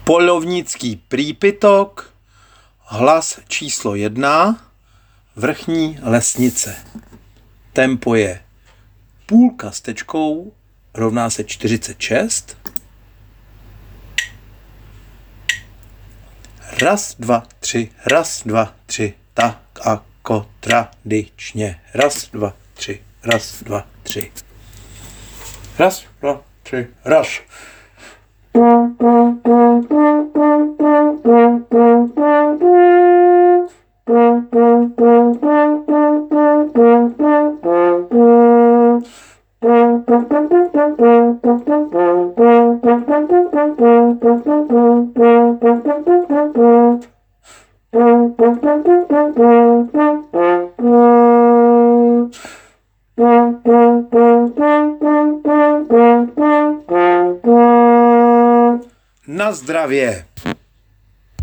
Polovnický prípitok, hlas číslo 1, vrchní lesnice. Tempo je půlka s tečkou rovná se 46. Raz, dva, tři, raz, dva, tři, tak ako tradičně. Raz, dva, tři, raz, dva, tři. Raz, dva, tři, raz. Na zdravě.